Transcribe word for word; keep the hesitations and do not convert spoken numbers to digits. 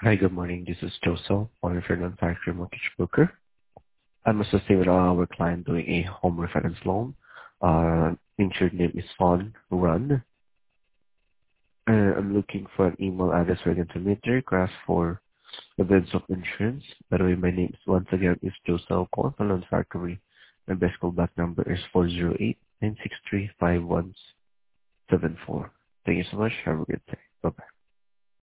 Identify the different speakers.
Speaker 1: Hi, good morning. This is Joseph, calling for non-factory mortgage broker. I'm associated with our client doing a home refinance loan. Uh, insured name is Fawn Run. Uh, I'm looking for an email address where I can submit the request for events of insurance. By the way, my name is once again is Joseph, calling for non-factory. My best callback number is four zero eight, nine six three, five one seven four. Thank you so much. Have a good day. Bye-bye.